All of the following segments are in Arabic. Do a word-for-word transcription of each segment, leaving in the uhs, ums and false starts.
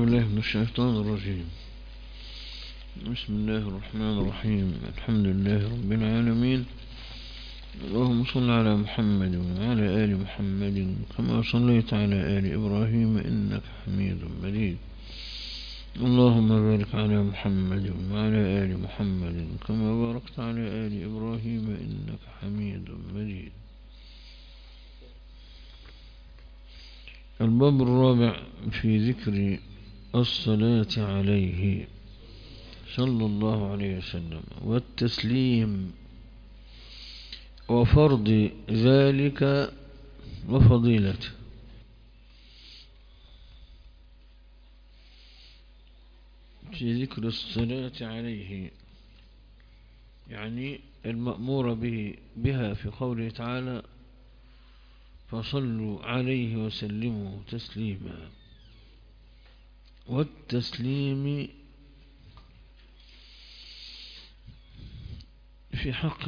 بالله من الشيطان الرجيم. بسم الله الرحمن الرحيم. الحمد لله رب العالمين. اللهم صل على محمد وعلى آل محمد كما صليت على آل إبراهيم إنك حميد مجيد. اللهم بارك على محمد وعلى آل محمد كما باركت على آل إبراهيم إنك حميد مجيد. الباب الرابع في ذكر الصلاة عليه صلى الله عليه وسلم والتسليم وفرض ذلك وفضيلته. في ذكر الصلاة عليه يعني المأمور به بها في قوله تعالى فصلوا عليه وسلموا تسليما. والتسليم في حق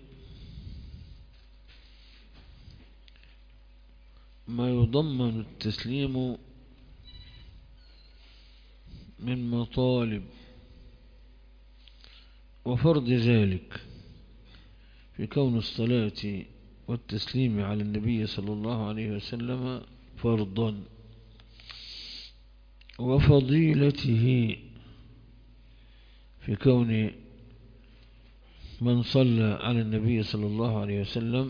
ما يضمن التسليم من مطالب وفرض ذلك في كون الصلاة والتسليم على النبي صلى الله عليه وسلم فرضا، وفضيلته في كون من صلى على النبي صلى الله عليه وسلم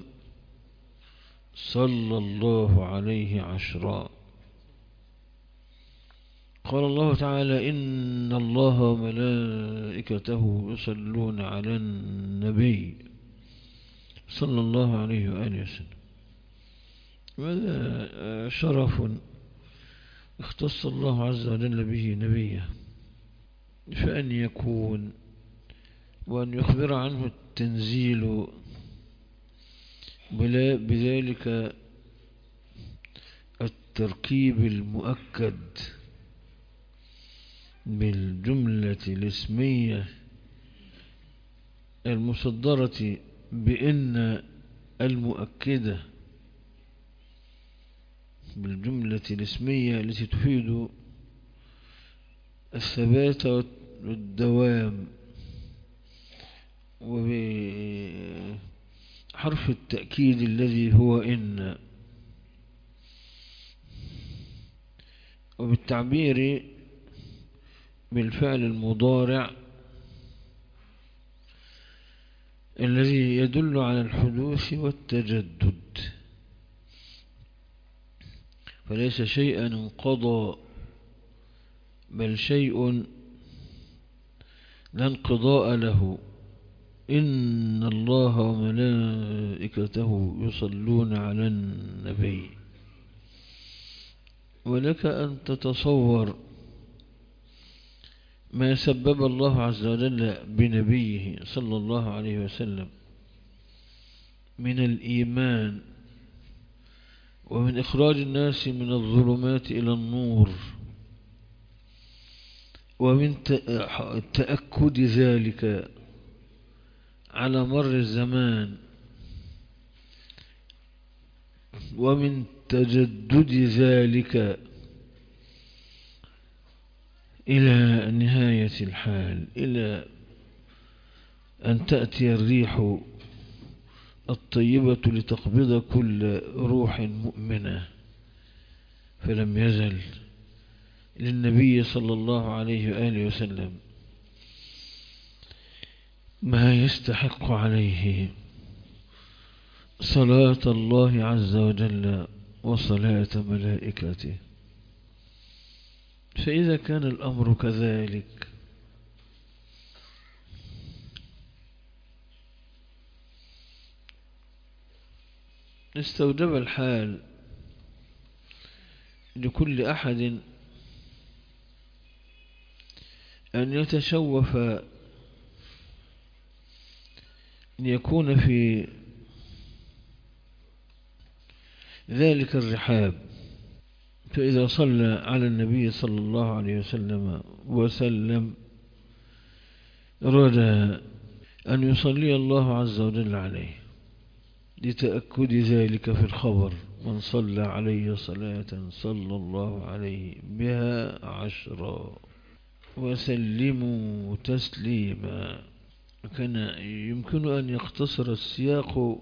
صلى الله عليه عشرا. قال الله تعالى إن الله وملائكته يصلون على النبي صلى الله عليه وآله وسلم. وهذا شرف اختص الله عز وجل به نبيه، فأن يكون وأن يخبر عنه التنزيل بذلك التركيب المؤكد بالجملة الاسمية المصدرة بإن المؤكدة، بالجملة الاسمية التي تفيد الثبات والدوام، وبحرف التأكيد الذي هو إن، وبالتعبير بالفعل المضارع الذي يدل على الحدوث والتجدد، فليس شيئا انقضى بل شيء لا انقضاء له. إن الله وملائكته يصلون على النبي. ولك أن تتصور ما سبب الله عز وجل بنبيه صلى الله عليه وسلم من الإيمان ومن إخراج الناس من الظلمات إلى النور، ومن تأكد ذلك على مر الزمان، ومن تجدد ذلك إلى نهاية الحال، إلى أن تأتي الريح الطيبة لتقبض كل روح مؤمنة. فلم يزل للنبي صلى الله عليه وآله وسلم ما يستحق عليه صلاة الله عز وجل وصلاة ملائكته. فإذا كان الأمر كذلك استوجب الحال لكل أحد أن يتشوف أن يكون في ذلك الرحاب. فإذا صلى على النبي صلى الله عليه وسلم وسلم رجاء أن يصلي الله عز وجل عليه لتأكد ذلك في الخبر من صلى علي صلاة صلى الله عليه بها عشرا وسلموا تسليما. كان يمكن أن يقتصر السياق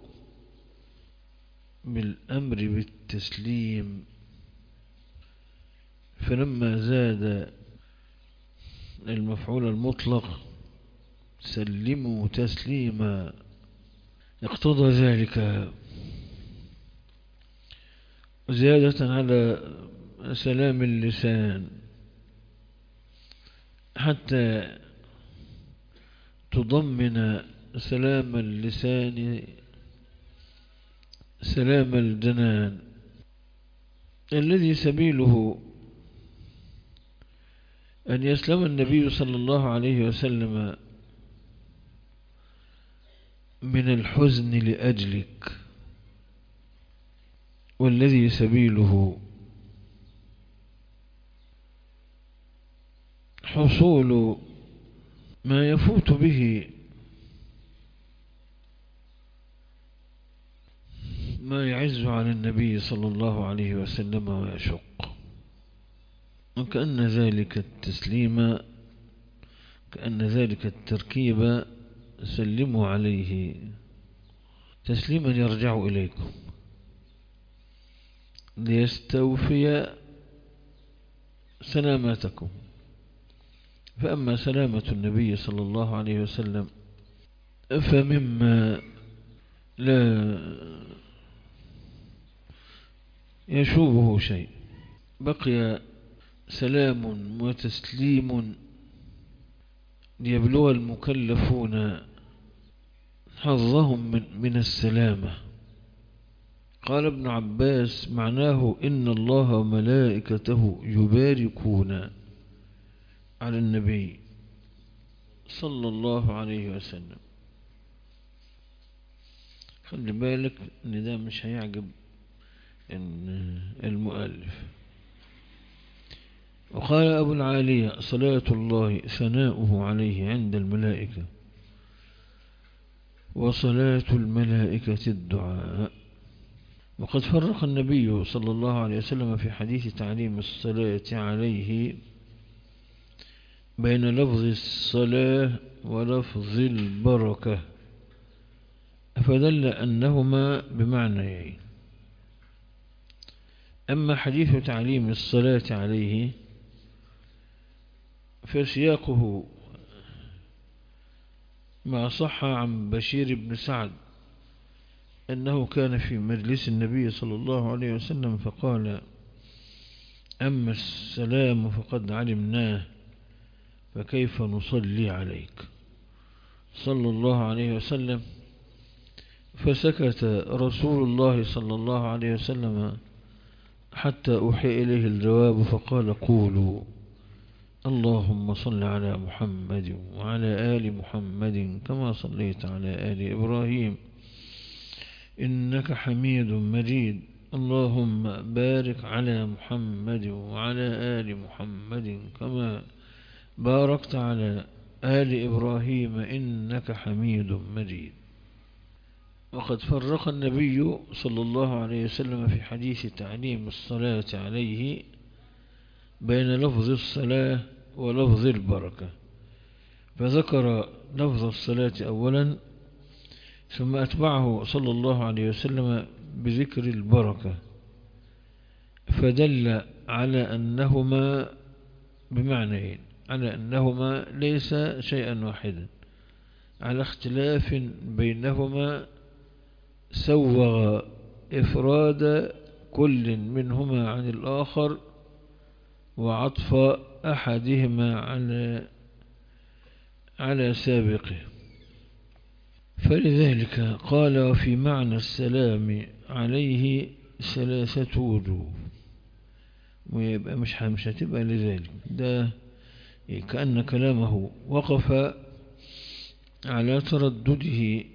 بالأمر بالتسليم، فلما زاد المفعول المطلق سلموا تسليما اقتضى ذلك زيادة على سلام اللسان حتى تضمن سلام اللسان سلام الجنان، الذي سبيله أن يسلم النبي صلى الله عليه وسلم من الحزن لأجلك، والذي سبيله حصول ما يفوت به ما يعز على النبي صلى الله عليه وسلم ويشق. وكأن ذلك التسليم كأن ذلك التركيب سلموا عليه تسليما يرجع إليكم ليستوفي سلامتكم. فأما سلامة النبي صلى الله عليه وسلم فمما لا يشوبه شيء، بقي سلام وتسليم ليبلغ المكلفون حظهم من, من السلامة. قال ابن عباس معناه إن الله وملائكته يباركون على النبي صلى الله عليه وسلم. خلي بالك ان ده مش هيعجب المؤلف. وقال أبو العالية صلاة الله ثناؤه عليه عند الملائكة، وصلاة الملائكة الدعاء. وقد فرق النبي صلى الله عليه وسلم في حديث تعليم الصلاة عليه بين لفظ الصلاة ولفظ البركة، فدل أنهما بمعنيين. أما حديث تعليم الصلاة عليه فسياقه ما صح عن بشير بن سعد أنه كان في مجلس النبي صلى الله عليه وسلم فقال: أما السلام فقد علمناه فكيف نصلي عليك صلى الله عليه وسلم. فسكت رسول الله صلى الله عليه وسلم حتى أوحي إليه الجواب فقال: قولوا اللهم صل على محمد وعلى آل محمد كما صليت على آل إبراهيم إنك حميد مجيد، اللهم بارك على محمد وعلى آل محمد كما باركت على آل إبراهيم إنك حميد مجيد. وقد فرق النبي صلى الله عليه وسلم في حديث تعليم الصلاة عليه بين لفظ الصلاة ولفظ البركة، فذكر لفظ الصلاة أولا ثم أتبعه صلى الله عليه وسلم بذكر البركة، فدل على أنهما بمعنيين، على أنهما ليس شيئا واحدا، على اختلاف بينهما سوغ إفراد كل منهما عن الآخر وعطف أحدهما على على سابقه. فلذلك قال: وفي معنى السلام عليه ثلاثة وجوه. ويبقى مش مش هتبقى لذلك، ده كأن كلامه وقف على تردده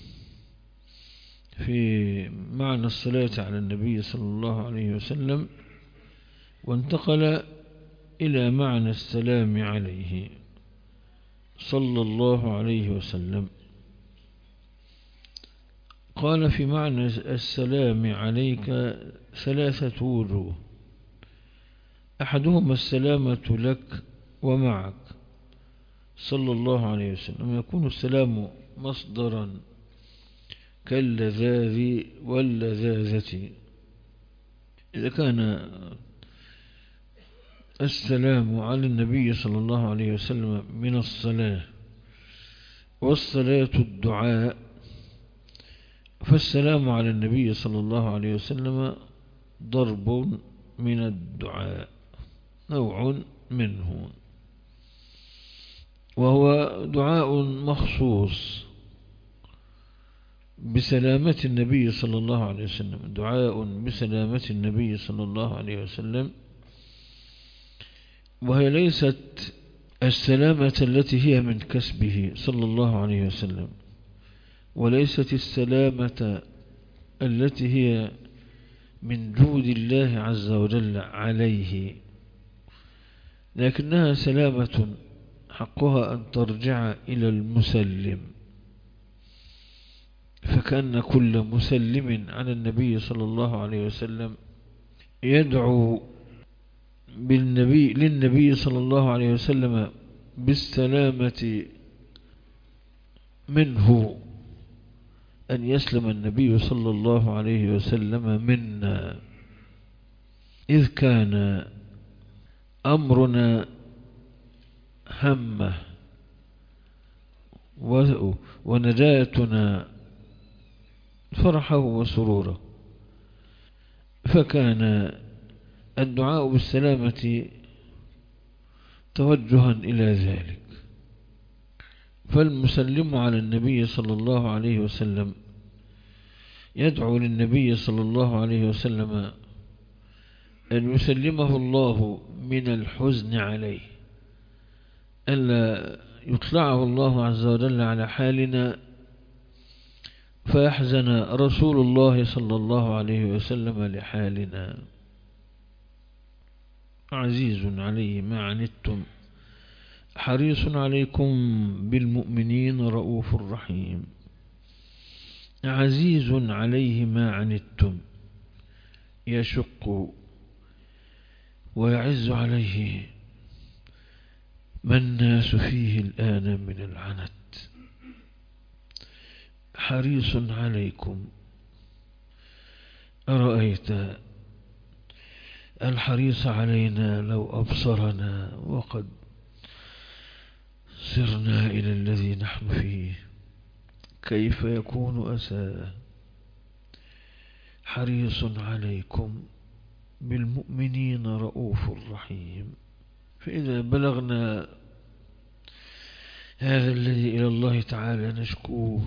في معنى الصلاة على النبي صلى الله عليه وسلم، وانتقل إلى معنى السلام عليه صلى الله عليه وسلم. قال: في معنى السلام عليك ثلاثة وجوه: أحدهما السلامة لك ومعك صلى الله عليه وسلم، يكون السلام مصدرا كاللذاذ واللذاذة. إذا كان السلام على النبي صلى الله عليه وسلم من الصلاة، والصلاة الدعاء، فالسلام على النبي صلى الله عليه وسلم ضرب من الدعاء، نوع منه، وهو دعاء مخصوص بسلامة النبي صلى الله عليه وسلم، دعاء بسلامة النبي صلى الله عليه وسلم، وهي ليست السلامة التي هي من كسبه صلى الله عليه وسلم، وليست السلامة التي هي من جود الله عز وجل عليه، لكنها سلامة حقها أن ترجع إلى المسلم، فكأن كل مسلم على النبي صلى الله عليه وسلم يدعو بالنبي للنبي صلى الله عليه وسلم بالسلامة منه، أن يسلم النبي صلى الله عليه وسلم منا، إذ كان أمرنا همه ونجاتنا فرحه وسروره، فكان الدعاء بالسلامة توجها إلى ذلك. فالمسلم على النبي صلى الله عليه وسلم يدعو للنبي صلى الله عليه وسلم أن يسلمه الله من الحزن عليه، ألا يطلعه الله عز وجل على حالنا فيحزن رسول الله صلى الله عليه وسلم لحالنا. عزيز عليه ما عنتم حريص عليكم بالمؤمنين رؤوف رحيم. عزيز عليه ما عنتم، يشق ويعز عليه ما الناس فيه الآن من العنت. حريص عليكم، أرأيت الحريص علينا لو أبصرنا وقد سرنا إلى الذي نحن فيه كيف يكون أساه. حريص عليكم بالمؤمنين رؤوف رحيم. فإذا بلغنا هذا الذي إلى الله تعالى نشكوه،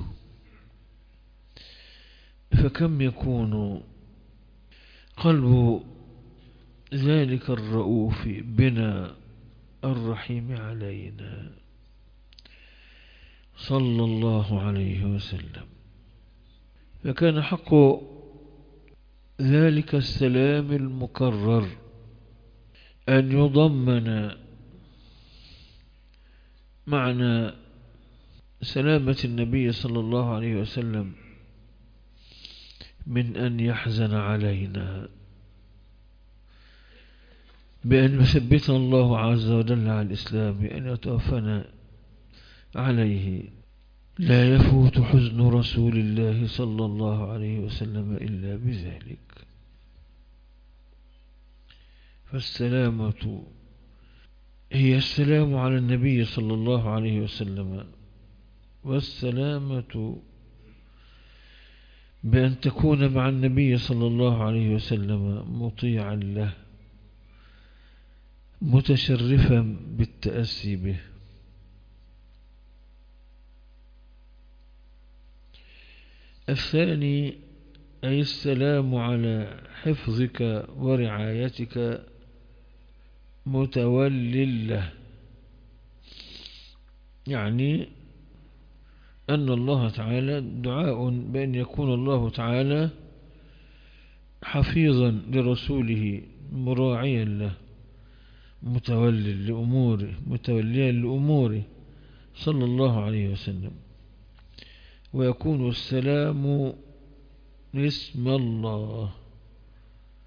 فكم يكون قلب ذلك الرؤوف بنا الرحيم علينا صلى الله عليه وسلم. فكان حق ذلك السلام المكرر أن يضمن معنى سلامة النبي صلى الله عليه وسلم من أن يحزن علينا، بأن يثبتنا الله عز وجل على الإسلام، بأن يتوفنا عليه. لا يفوت حزن رسول الله صلى الله عليه وسلم إلا بذلك. فالسلامة هي السلام على النبي صلى الله عليه وسلم، والسلامة بأن تكون مع النبي صلى الله عليه وسلم مطيعا له متشرفا بالتأسي به. الثاني أي السلام على حفظك ورعايتك متول له، يعني أن الله تعالى دعاء بأن يكون الله تعالى حفيظا لرسوله مراعيا له متولي لأموره متوليا لأموره صلى الله عليه وسلم. ويكون السلام اسم الله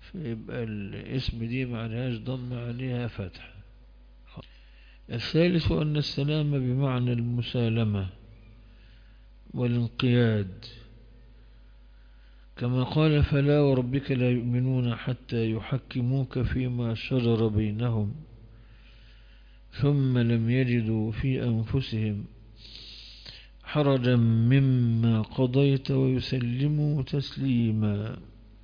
فيبقى الاسم دي معناهاش ضم، عليها فتح. الثالث أن السلام بمعنى المسالمة والانقياد، كما قال فلا وربك لا يؤمنون حتى يحكموك فيما شجر بينهم ثم لم يجدوا في أنفسهم حرجا مما قضيت ويسلموا تسليما.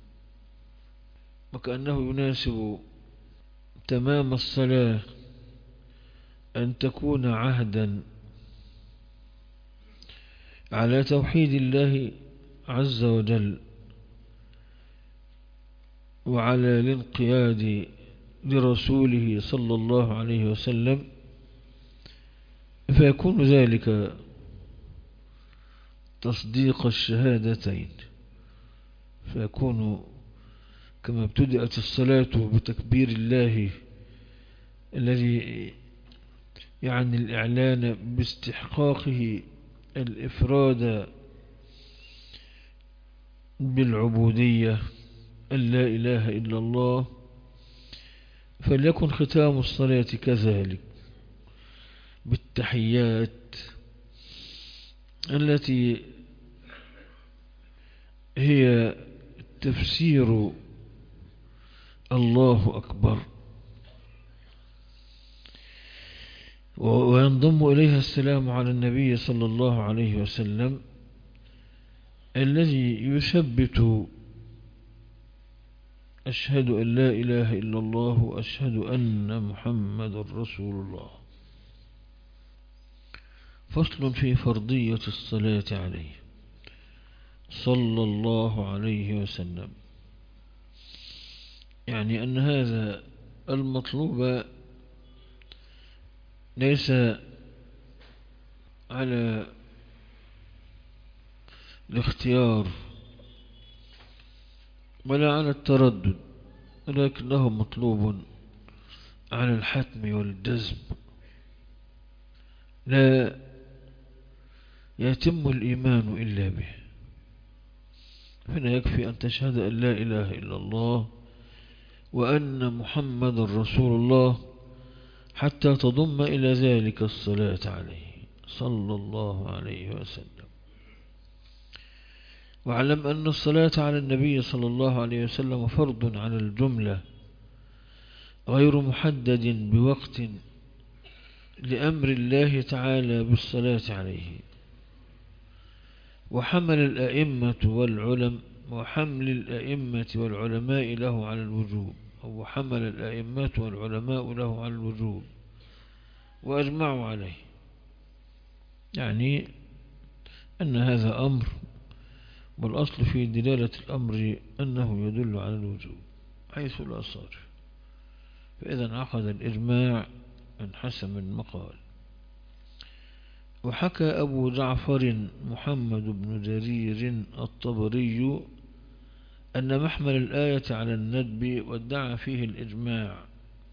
وكأنه يناسب تمام الصلاة أن تكون عهدا على توحيد الله عز وجل وعلى الانقياد لرسوله صلى الله عليه وسلم، فيكون ذلك تصديق الشهادتين، فيكون كما ابتدأت الصلاة بتكبير الله الذي يعني الإعلان باستحقاقه الإفراد بالعبودية أن لا إله إلا الله، فليكن ختام الصلاة كذلك بالتحيات التي هي تفسير الله أكبر، وينضم إليها السلام على النبي صلى الله عليه وسلم الذي يثبت أشهد أن لا إله إلا الله وأشهد أن محمد رسول الله. فصل في فرضية الصلاة عليه صلى الله عليه وسلم، يعني أن هذا المطلوب ليس على الاختيار ولا على التردد، ولكنه مطلوب على الحتم والجزم، لا يتم الإيمان إلا به. هنا يكفي أن تشهد أن لا إله إلا الله وأن محمد رسول الله حتى تضم إلى ذلك الصلاة عليه صلى الله عليه وسلم. واعلم أن الصلاة على النبي صلى الله عليه وسلم فرض على الجملة غير محدد بوقت لأمر الله تعالى بالصلاة عليه، وحمل الأئمة والعلم وحمل الأئمة والعلماء له على الوجوب، أو حمل الأئمة والعلماء له على الوجوب وأجمعوا عليه، يعني أن هذا أمر، والأصل في دلالة الأمر أنه يدل على الوجوب حيث لا صارف، فإذا انعقد الإجماع انحسم المقال. وحكى أبو جعفر محمد بن جرير الطبري أن محمل الآية على الندب وادعى فيه الإجماع،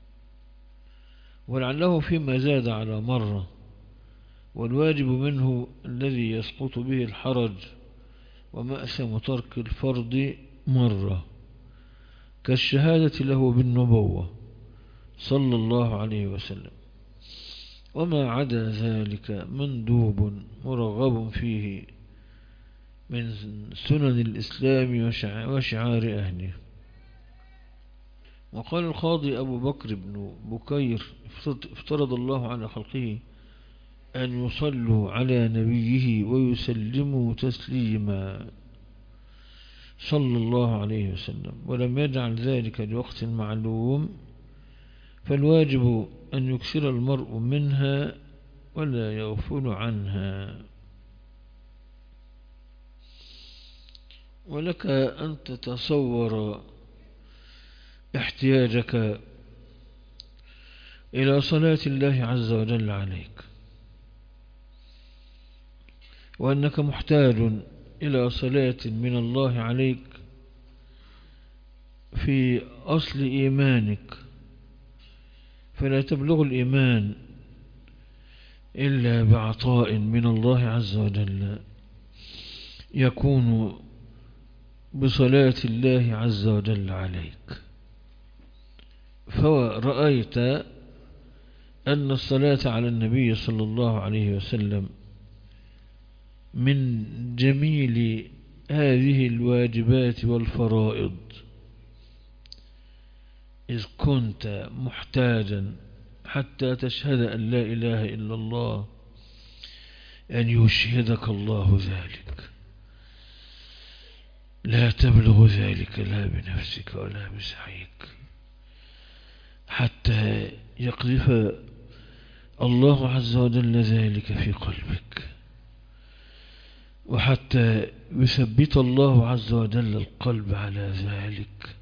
ولعله فيما زاد على مرة، والواجب منه الذي يسقط به الحرج ومأثم ترك الفرض مرة، كالشهادة له بالنبوة صلى الله عليه وسلم. وما عدا ذلك مندوب مرغب فيه من سنن الإسلام وشعار أهله. وقال القاضي أبو بكر بن بكير افترض الله على خلقه أن يصلوا على نبيه ويسلموا تسليما صلى الله عليه وسلم، ولم يجعل ذلك لوقت معلوم، فالواجب أن يكثر المرء منها ولا يغفل عنها. ولك أن تتصور احتياجك إلى صلاة الله عز وجل عليك، وأنك محتاج إلى صلاة من الله عليك في أصل إيمانك، فلا تبلغ الإيمان إلا بعطاء من الله عز وجل يكون بصلاة الله عز وجل عليك، فرأيت أن الصلاة على النبي صلى الله عليه وسلم من جميل هذه الواجبات والفرائض، إذ كنت محتاجا حتى تشهد أن لا إله إلا الله أن يشهدك الله ذلك، لا تبلغ ذلك لا بنفسك ولا بسعيك، حتى يقذف الله عز وجل ذلك في قلبك، وحتى يثبت الله عز وجل القلب على ذلك،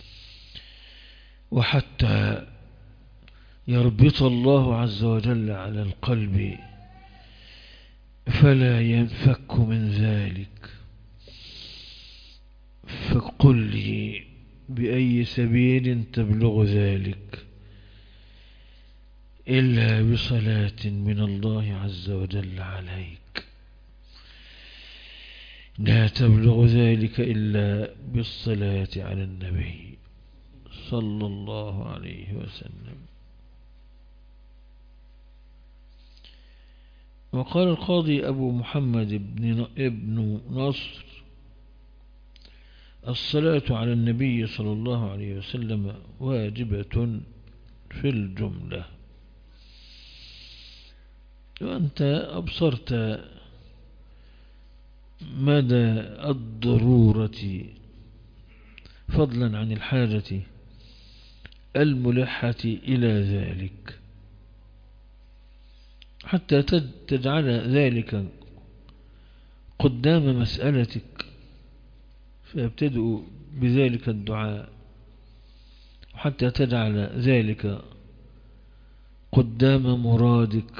وحتى يربط الله عز وجل على القلب فلا ينفك من ذلك. فقل لي بأي سبيل تبلغ ذلك إلا بصلاة من الله عز وجل عليك، لا تبلغ ذلك إلا بالصلاة على النبي صلى الله عليه وسلم. وقال القاضي أبو محمد ابن نصر: الصلاة على النبي صلى الله عليه وسلم واجبة في الجملة. وأنت أبصرت مدى الضرورة فضلا عن الحاجة الملحة إلى ذلك، حتى تجعل ذلك قدام مسألتك فيبتدئ بذلك الدعاء، حتى تجعل ذلك قدام مرادك،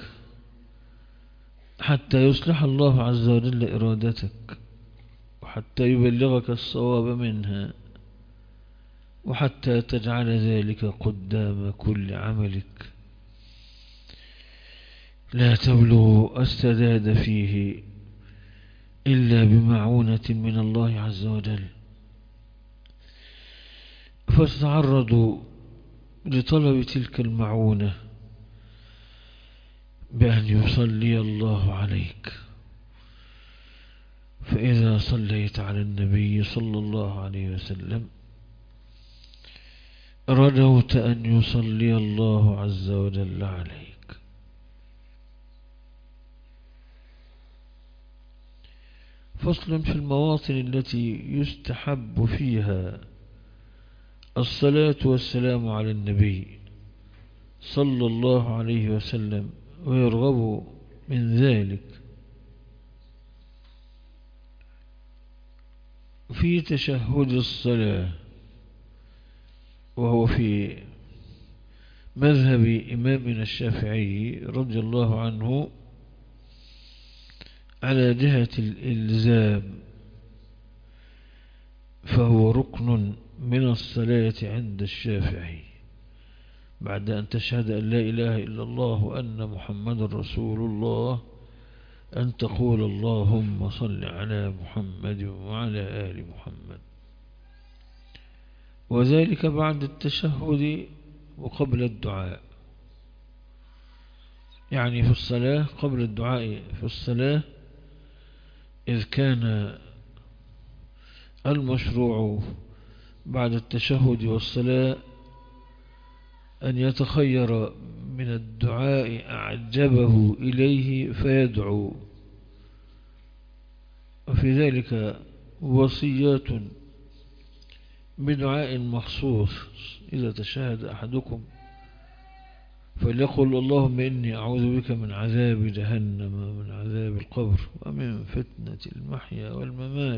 حتى يصلح الله عز وجل إرادتك، وحتى يبلغك الصواب منها، وحتى تجعل ذلك قدام كل عملك. لا تبلغ السداد فيه إلا بمعونة من الله عز وجل، فتتعرض لطلب تلك المعونة بأن يصلي الله عليك. فإذا صليت على النبي صلى الله عليه وسلم رجوت أن يصلي الله عز وجل عليك. فصل في المواطن التي يستحب فيها الصلاة والسلام على النبي صلى الله عليه وسلم ويرغب من ذلك: في تشهد الصلاة، وهو في مذهب إمامنا الشافعي رضي الله عنه على جهة الإلزام، فهو ركن من الصلاة عند الشافعي، بعد أن تشهد أن لا إله إلا الله وأن محمد رسول الله أن تقول اللهم صل على محمد وعلى آل محمد، وذلك بعد التشهد وقبل الدعاء. يعني في الصلاة قبل الدعاء في الصلاة، إذ كان المشروع بعد التشهد والصلاة أن يتخير من الدعاء أعجبه إليه فيدعو، وفي ذلك وصيات بدعاء مخصوص: إذا تشهد أحدكم فليقل اللهم إني أعوذ بك من عذاب جهنم ومن عذاب القبر ومن فتنة المحيا والممات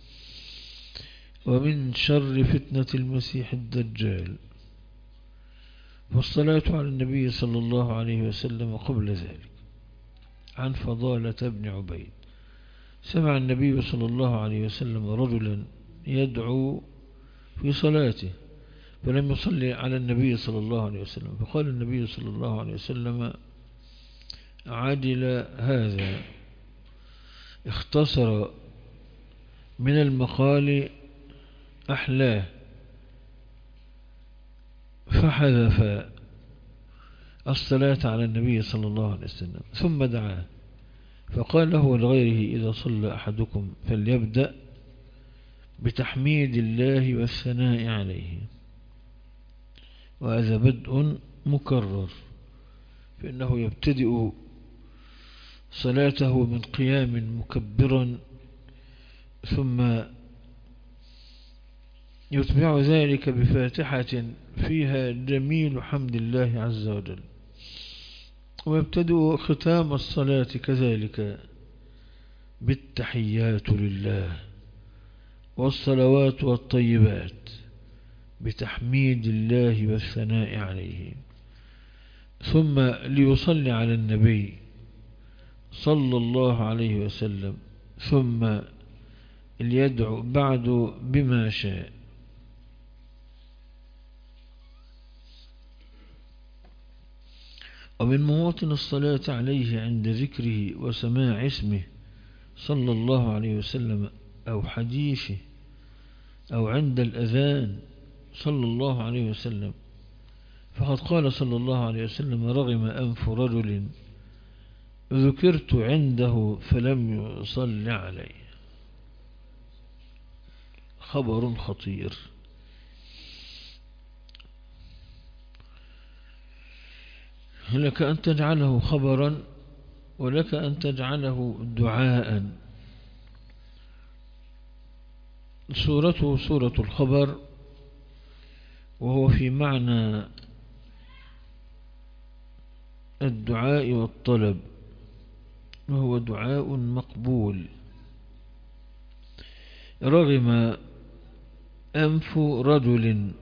ومن شر فتنة المسيح الدجال. والصلاة على النبي صلى الله عليه وسلم قبل ذلك. عن فضالة بن عبيد: سمع النبي صلى الله عليه وسلم رجلا يدعو في صلاته فلم يصلي على النبي صلى الله عليه وسلم، فقال النبي صلى الله عليه وسلم: عدل هذا، اختصر من المقال أحلاه فحذف الصلاة على النبي صلى الله عليه وسلم ثم دعاه فقال له ولغيره إذا صلى أحدكم فليبدأ بتحميد الله والثناء عليه، وهذا بدء مكرر، فإنه يبتدئ صلاته من قيام مكبرا ثم يتبع ذلك بفاتحة فيها جميل حمد الله عز وجل، ويبتدئ ختام الصلاة كذلك بالتحيات لله والصلوات والطيبات بتحميد الله والثناء عليه، ثم ليصلي على النبي صلى الله عليه وسلم، ثم ليدعو بعد بما شاء. ومن مواطن الصلاة عليه عند ذكره وسماع اسمه صلى الله عليه وسلم أو حديثه أو عند الأذان صلى الله عليه وسلم، فقد قال صلى الله عليه وسلم رغم أنف رجل ذكرت عنده فلم يصل عليه. خبر خطير. لك أن تجعله خبرا ولك أن تجعله دعاء. سورته سورة الخبر، وهو في معنى الدعاء والطلب، وهو دعاء مقبول. رغم أنف رجل،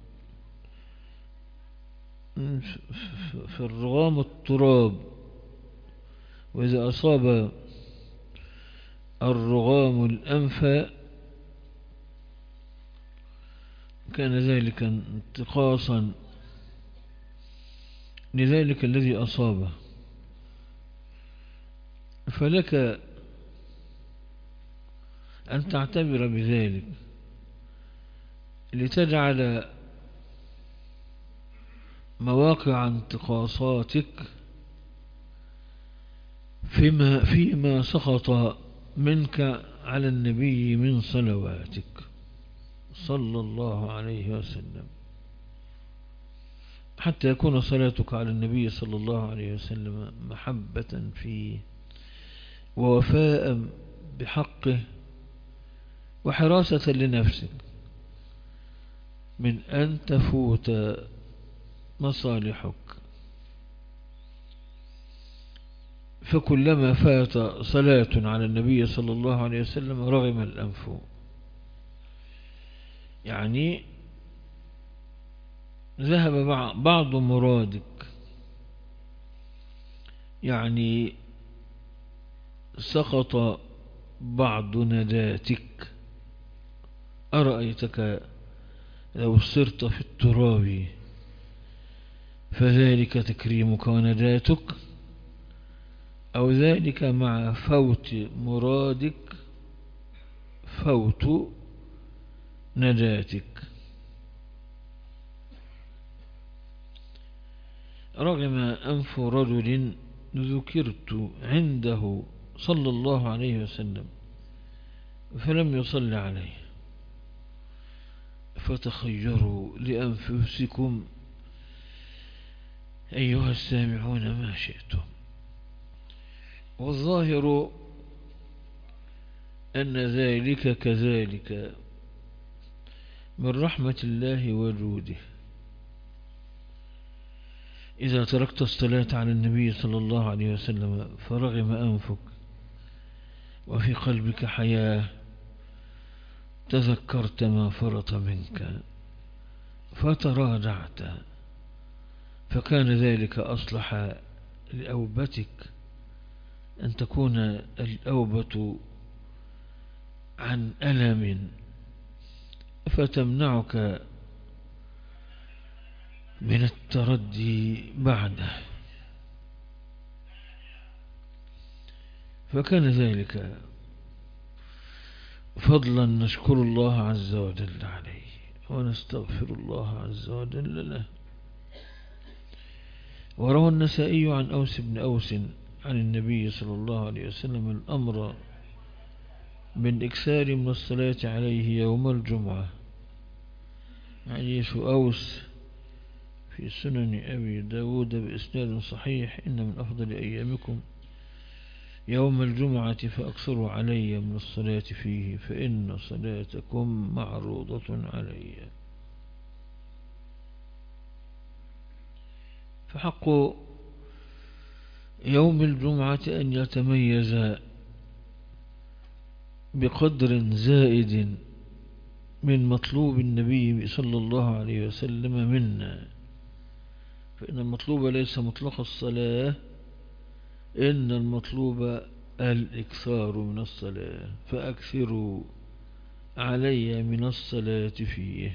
في الرغام التراب، وإذا أصاب الرغام الأنف كان ذلك انتقاصا لذلك الذي أصابه، فلك أن تعتبر بذلك لتجعل مواقع انتقاصاتك فيما, فيما سقط منك على النبي من صلواتك صلى الله عليه وسلم، حتى يكون صلاتك على النبي صلى الله عليه وسلم محبة فيه ووفاء بحقه وحراسة لنفسك من أن تفوت مصالحك. فكلما فات صلاة على النبي صلى الله عليه وسلم رغم الأنف، يعني ذهب بعض مرادك، يعني سقط بعض نداتك. أرأيتك لو صرت في التراب فذلك تكريمك ونجاتك، أو ذلك مع فوت مرادك فوت نجاتك. رغم أنف رجل ذكرت عنده صلى الله عليه وسلم فلم يصل عليه، فتخيروا لأنفسكم أيها السامعون ما شئتم. والظاهر أن ذلك كذلك من رحمة الله وجوده. إذا تركت الصلاة على النبي صلى الله عليه وسلم فرغم أنفك وفي قلبك حياة، تذكرت ما فرط منك فتراجعت، فكان ذلك أصلح لأوبتك، أن تكون الأوبة عن ألم فتمنعك من التردي بعده، فكان ذلك. فضلا نشكر الله عز وجل عليه ونستغفر الله عز وجل له. وروى النسائي عن أوس بن أوس عن النبي صلى الله عليه وسلم الأمر بالإكثار من الصلاة عليه يوم الجمعة. حديث أوس في سنن أبي داود بإسناد صحيح: إن من أفضل أيامكم يوم الجمعة فأكثروا علي من الصلاة فيه فإن صلاتكم معروضة علي. فحق يوم الجمعة أن يتميز بقدر زائد من مطلوب النبي صلى الله عليه وسلم منا، فإن المطلوب ليس مطلق الصلاة، إن المطلوب الإكثار من الصلاة، فأكثروا علي من الصلاة فيه.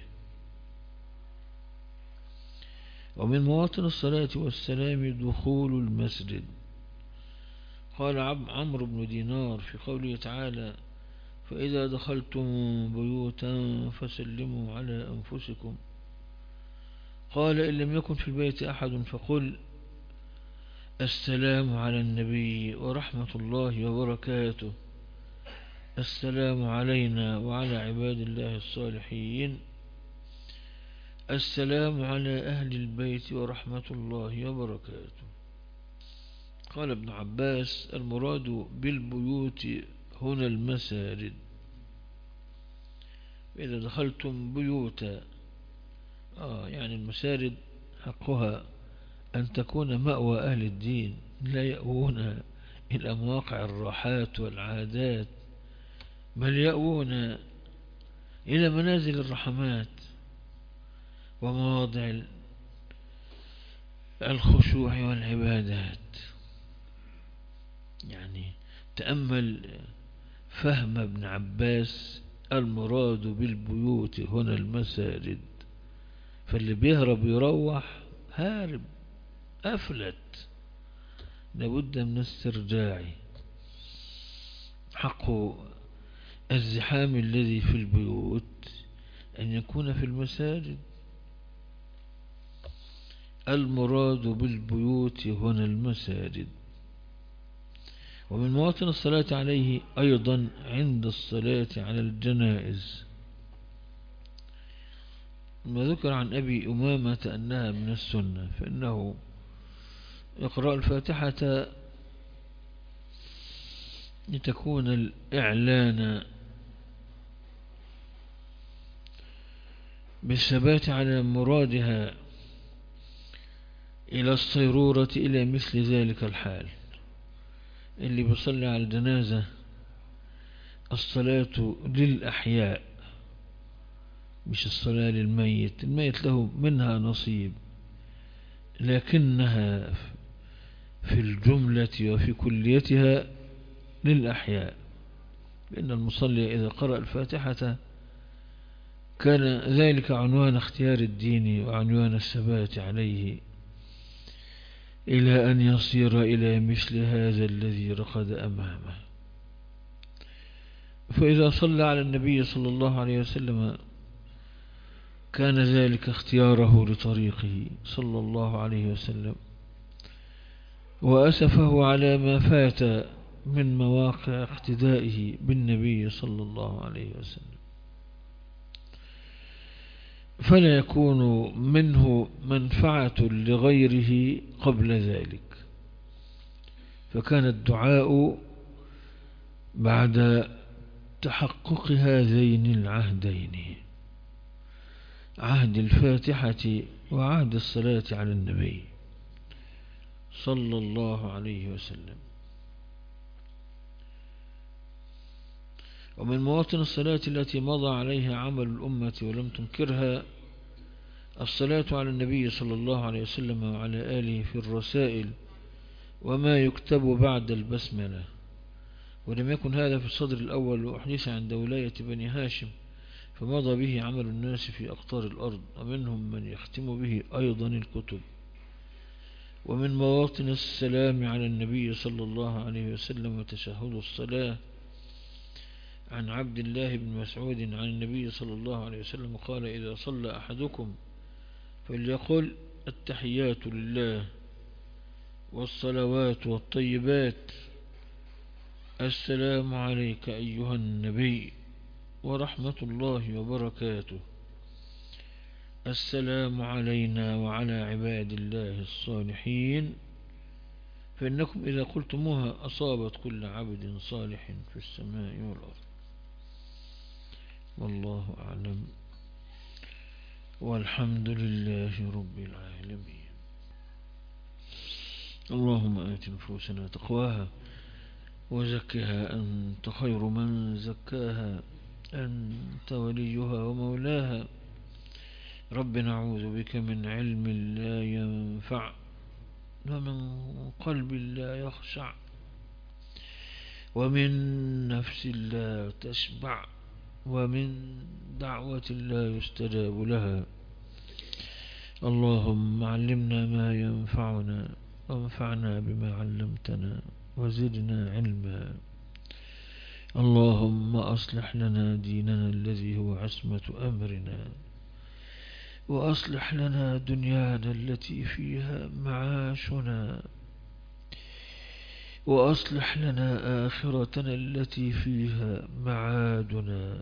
ومن مواطن الصلاة والسلام دخول المسجد. قال عمرو بن دينار في قوله تعالى: فإذا دخلتم بيوتا فسلموا على أنفسكم. قال: إن لم يكن في البيت أحد فقل: السلام على النبي ورحمة الله وبركاته، السلام علينا وعلى عباد الله الصالحين، السلام على أهل البيت ورحمة الله وبركاته. قال ابن عباس: المراد بالبيوت هنا المساجد. إذا دخلتم بيوتا آه يعني المساجد حقها أن تكون مأوى أهل الدين، لا يأوون إلى مواقع الراحات والعادات، بل يأوون إلى منازل الرحمات ومواضع الخشوع والعبادات. يعني تأمل فهم ابن عباس: المراد بالبيوت هنا المساجد. فاللي بيهرب يروح هارب أفلت، لابد من استرجاع. حق الزحام الذي في البيوت أن يكون في المساجد. المراد بالبيوت هنا المساجد. ومن مواطن الصلاة عليه أيضا عند الصلاة على الجنائز. ما ذكر عن أبي أمامة أنها من السنة، فإنه يقرأ الفاتحة لتكون الإعلان بالثبات على مرادها إلى الصيرورة إلى مثل ذلك الحال. اللي بيصلي على الجنازة الصلاة للأحياء مش الصلاة للميت. الميت له منها نصيب، لكنها في الجملة وفي كليتها للأحياء، لأن المصلي إذا قرأ الفاتحة كان ذلك عنوان اختيار الدين وعنوان الثبات عليه إلى أن يصير إلى مثل هذا الذي رقد أمامه. فإذا صلى على النبي صلى الله عليه وسلم كان ذلك اختياره لطريقه صلى الله عليه وسلم، وأسفه على ما فات من مواقع اقتدائه بالنبي صلى الله عليه وسلم، فلا يكون منه منفعة لغيره قبل ذلك. فكان الدعاء بعد تحقق هذين العهدين، عهد الفاتحة وعهد الصلاة على النبي صلى الله عليه وسلم. ومن مواطن الصلاة التي مضى عليها عمل الأمة ولم تنكرها الصلاة على النبي صلى الله عليه وسلم وعلى آله في الرسائل وما يكتب بعد البسملة. ولم يكن هذا في الصدر الأول، وأحدث عند ولاية بني هاشم فمضى به عمل الناس في أقطار الأرض، ومنهم من يختم به أيضا الكتب. ومن مواطن السلام على النبي صلى الله عليه وسلم وتشهد الصلاة عن عبد الله بن مسعود عن النبي صلى الله عليه وسلم قال إذا صلى أحدكم فليقل التحيات لله والصلوات والطيبات السلام عليك أيها النبي ورحمة الله وبركاته السلام علينا وعلى عباد الله الصالحين فإنكم إذا قلتموها أصابت كل عبد صالح في السماء والأرض. والله أعلم والحمد لله رب العالمين. اللهم آت نفوسنا تقواها وزكها أنت خير من زكاها أنت وليها ومولاها. رب نعوذ بك من علم لا ينفع ومن قلب لا يخشع ومن نفس لا تشبع ومن دعوة لا يستجاب لها. اللهم علمنا ما ينفعنا وانفعنا بما علمتنا وزدنا علما. اللهم أصلح لنا ديننا الذي هو عصمة أمرنا وأصلح لنا دنيانا التي فيها معاشنا وأصلح لنا آخرتنا التي فيها معادنا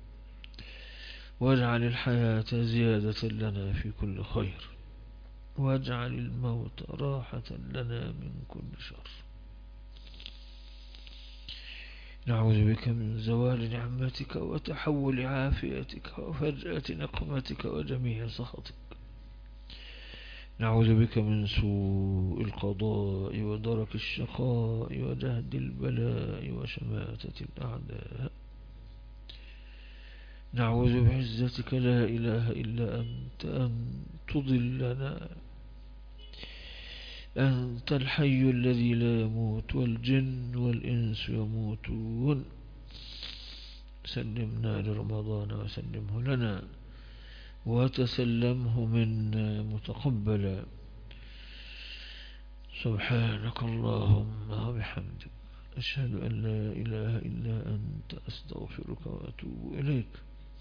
واجعل الحياة زيادة لنا في كل خير واجعل الموت راحة لنا من كل شر. نعوذ بك من زوال نعمتك وتحول عافيتك وفجأة نقمتك وجميع سخطك. نعوذ بك من سوء القضاء ودرك الشقاء وجهد البلاء وشماتة الأعداء. نعوذ بعزتك لا إله إلا أنت أن تضلنا. أنت الحي الذي لا يموت والجن والإنس يموتون. سلمنا لرمضان وسلمه لنا وتسلمه منا متقبلا. سبحانك اللهم وبحمدك أشهد أن لا إله إلا أنت أستغفرك وأتوب إليك.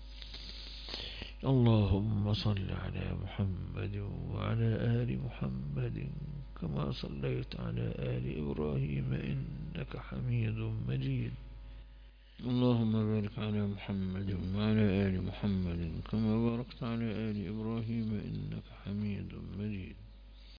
اللهم صل على محمد وعلى آل محمد كما صليت على آل إبراهيم إنك حميد مجيد. اللهم بارك على محمد وعلى آل محمد كما باركت على آل إبراهيم إنك حميد مجيد.